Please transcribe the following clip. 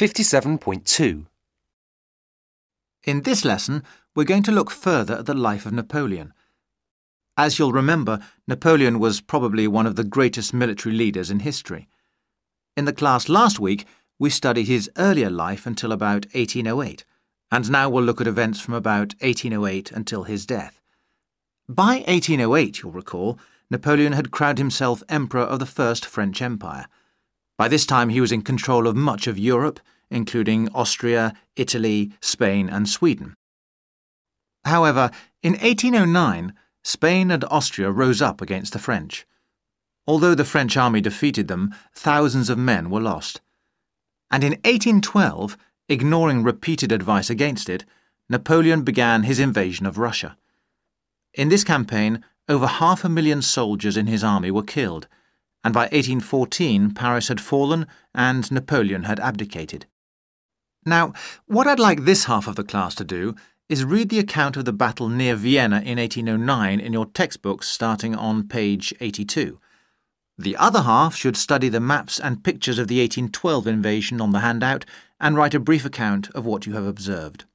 57.2. In this lesson, we're going to look further at the life of Napoleon. As you'll remember, Napoleon was probably one of the greatest military leaders in history. In the class last week, we studied his earlier life until about 1808, and now we'll look at events from about 1808 until his death. By 1808, you'll recall, Napoleon had crowned himself Emperor of the First French Empire. By this time he was in control of much of Europe, including Austria, Italy, Spain and Sweden. However, in 1809, Spain and Austria rose up against the French. Although the French army defeated them, thousands of men were lost. And in 1812, ignoring repeated advice against it, Napoleon began his invasion of Russia. In this campaign, over 500,000 soldiers in his army were killed, and by 1814 Paris had fallen and Napoleon had abdicated. Now, what I'd like this half of the class to do is read the account of the battle near Vienna in 1809 in your textbooks starting on page 82. The other half should study the maps and pictures of the 1812 invasion on the handout and write a brief account of what you have observed.